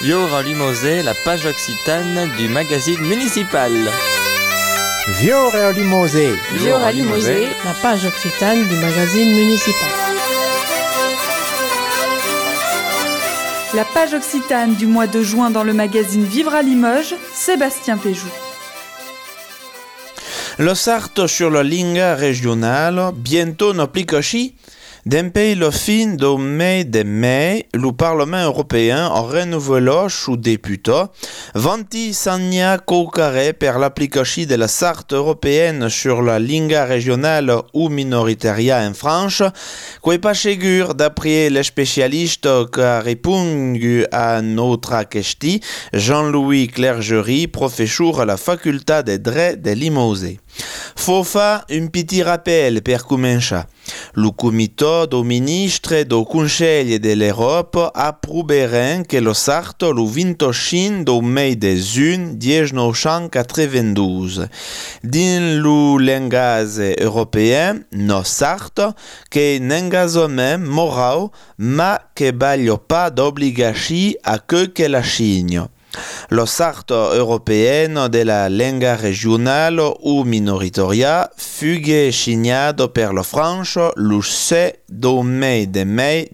Viora Limosé, la page occitane du magazine municipal. Viora Limosé. Viora Limosé, la page occitane du magazine municipal. La page occitane du mois de juin dans le magazine Vivre à Limoges, Sébastien Péjou. Lo sarto sur la lingua regionale, bientôt n'applique Depuis le fin du mois de mai, le Parlement européen a renouvelé sous député 26 ans cocaré per l'application de la charte européenne sur la lingua régionale ou minoritaire en France, qui est pas sûr d'après les spécialistes qui a répondu à notre question, Jean-Louis Clergerie, professeur à la faculté de droit de Limoges. Faut faire un petit rappel per commencer. Le comité des ministres du Conseil de l'Europe approuvera que le charte le 25 du mois de juin 1992. Dans le langage européen, nos charte que un engagement moral, mais que ne pas d'obligation à que la signe. La charte européenne de la lingua régionale ou minoritaria fut signée par la France le 7 du mois de mai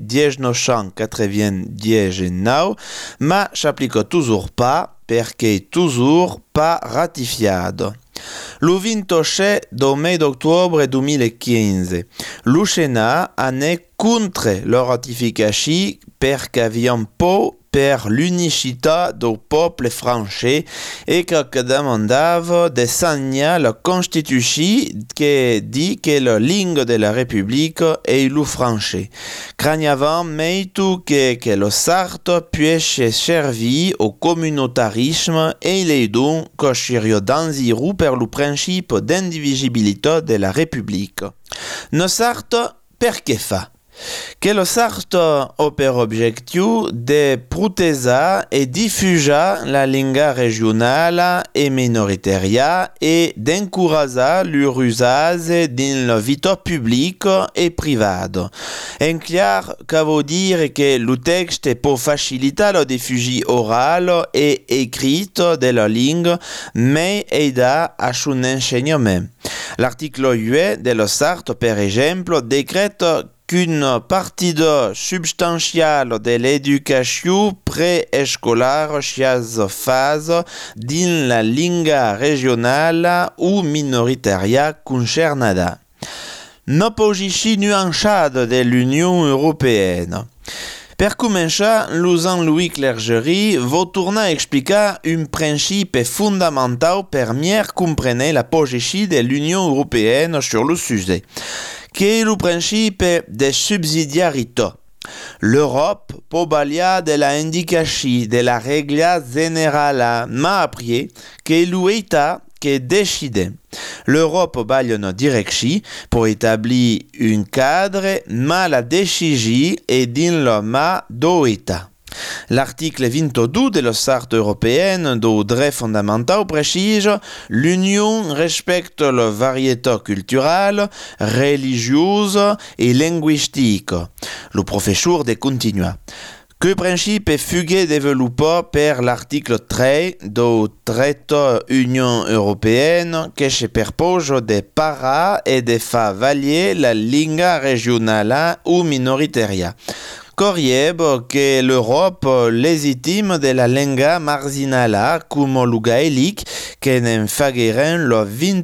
1999, mais s'applique toujours pas parce qu'elle toujours pas ratifiée. Le 27 du mois d'octobre 2015, le Sénat a été contre la ratification parce qu'il y avait pas per l'unicité du peuple français et que demandava de signer la Constitution qui dit que la langue de la République est le français. Craignavant meitu que le charte puisse servir au communautarisme et il est donc que dangereux per le principe d'indivisibilité de la République. No charte per que fa? Que la charte a per objectif de protéger et diffuser la lingua régionale et minoritaire et d'encourager leur usage dans la vie publique et privée. En clair, ça veut dire que le texte peut faciliter la diffusion orale et écrite de la langue, mais aider à son enseignement. L'article 8 de la charte, par exemple, décrète qu'une partie substantielle de l'éducation préscolaire se fasse dans la lingua régionale ou minoritaria concernée. Nos positions nuancées de l'Union européenne. Per commencer, Jean-Louis Clergerie va tourner à expliquer un principe fondamental pour mieux comprendre la position de l'Union européenne sur le sujet, qui est le principe de subsidiarité. L'Europe peut balayer de la indication de la règle générale, mais après que l'État qui décide. L'Europe baille une direction pour établir un cadre, mais la décision est dans la main de l'État. L'article 22 de la Charte européenne des droits fondamentaux précise l'Union respecte la variété culturelle, religieuse et linguistique. Le professeur de continue. Que principe fut développé par l'article 13 du traité Union européenne qui se propose de parer et de faire valier la lingua régionale ou minoritaria. Corrieb que l'Europe légitime de la lingua marginale comme le gaélique qui en fagueren la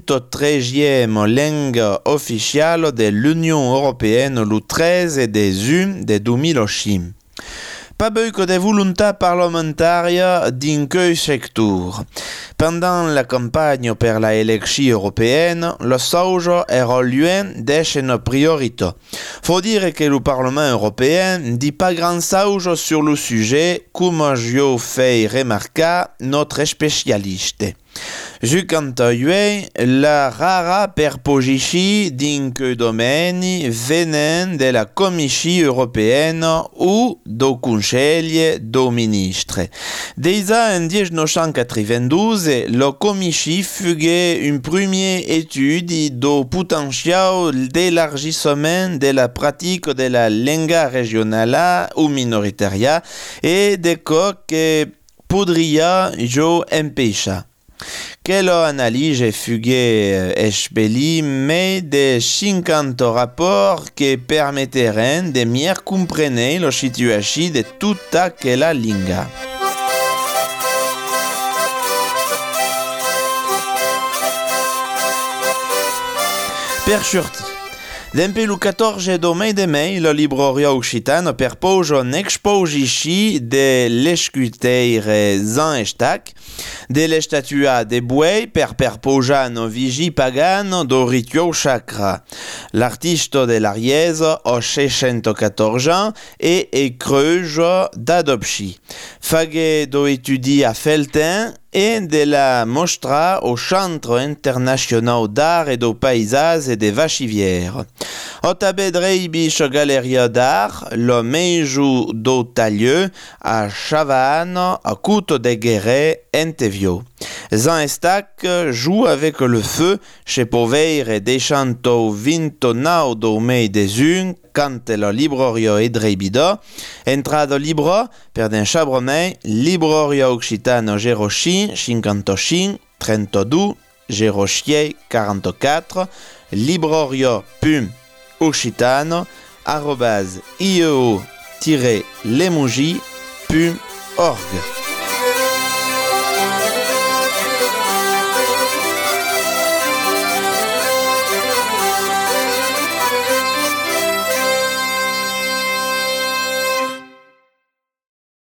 23e langue officielle de l'Union européenne le 13 de juin de 2005. Pas beaucoup de volonté parlementaire d'un quel secteur. Pendant la campagne pour la élection européenne, le sauge est loin d'être une priorité. Faut dire que le Parlement européen ne dit pas grand-chose sur le sujet, comme je fais remarquer notre spécialiste. Jucantoiue, la rara per pogici dinque domeni venen de la Comisci européenne ou do Consell do Ministre. Déjà en 1992, la Comisci fugait une première étude do potentiel d'élargissement de la pratique de la lingua regionale ou minoritaria et de co que podria jo empêcher. Quelle analyse fugge expeli mais de 50 rapports qui permettraient de mieux comprendre la situation de toute aquella lingua. Per surti, Dempi il 14 de mai, la Libreria Occitana perposa un'exposici de l'escuteire Zan Estac, de l'estatua de buei per perposa no vigi pagano do ritual sacra. L'artiste de l'Arièse a 614 ans et est creuge d'adopci. Faghe do étudie à Feltin et de la mostra au Centre international d'art et de paysage et de vachivières. Au tabedreibisch Galeria d'art, le meiju do Talieu à Chavannes, à Côte de Guéret, Entevio. Zan Estac joue avec le feu chez Poveire et Deschanto 29 do mei desun, quand la Libreria e Dreibida, entrada libro per den chabromei, Libreria Occitana 05 55 32 06 44, libreria.occitano@ieo-lemogi.org.